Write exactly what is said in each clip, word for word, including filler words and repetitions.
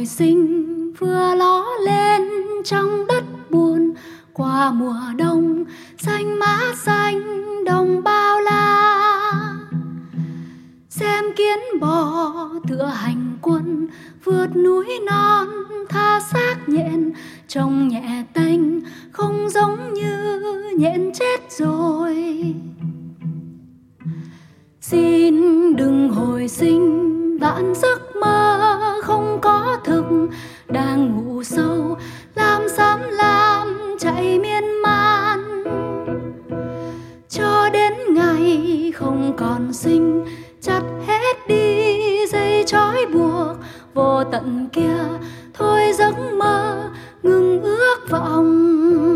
sinh vừa ló lên trong đất buồn. Qua mùa đông xanh mát xanh đồng bao la, xem kiến bò tựa hành quân vượt núi non tha xác nhện, trông nhẹ tênh không giống như nhện chết rồi. Xin đừng hồi sinh vạn giấc mơ không có thực, đang ngủ sâu làm xám làm chạy miên man, cho đến ngày không còn sinh chặt hết đi dây trói buộc vô tận kia. Thôi giấc mơ ngừng ước vọng.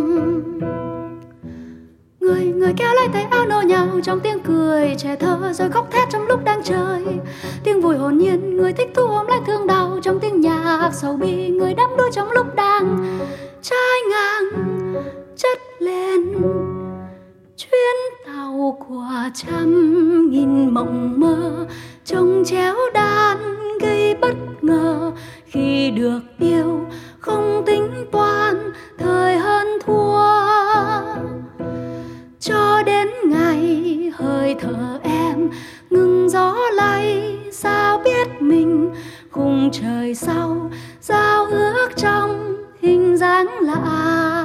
Người người kéo lấy tay áo nô nhào trong tiếng cười trẻ thơ, rồi khóc thét trong lúc đang chơi. Tiếng vui hồn nhiên người thích thú ôm lấy thương đau trong tiếng nhạc sầu bi. Người đắm đuối trong lúc đang trái ngang chất lên chuyến tàu của trăm nghìn mộng mơ, trông chéo đan gây bất ngờ khi được yêu không tính toán thời hơn thua. Cho đến ngày hơi thở em ngừng gió lay, sao biết mình khung trời sau giao ước trong hình dáng lạ.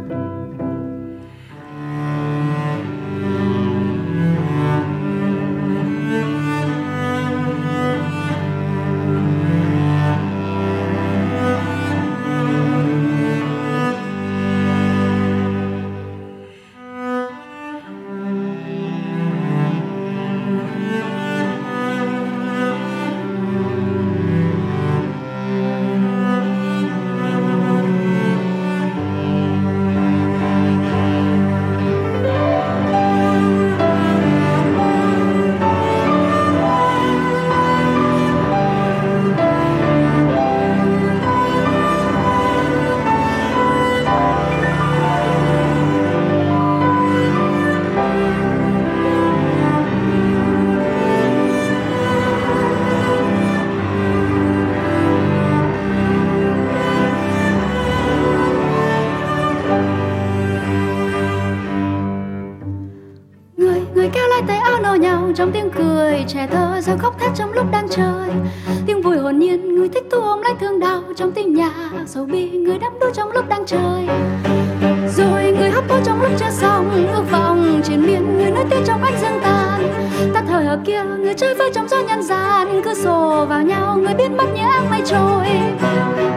Trong tiếng cười trẻ thơ rồi khóc thét trong lúc đang chơi. Tiếng vui hồn nhiên người thích thú ôm lấy thương đau trong tiếng nhạc sầu bi. Người đắm đuối trong lúc đang chơi, rồi người hấp hối trong lúc chưa xong ước vọng triền miên. Người nói tiếc trong ánh dương tàn ta thời ở kia, người chơi vơi trong gió nhân gian. Cứ sổ vào nhau người biến mất như áng mây trôi.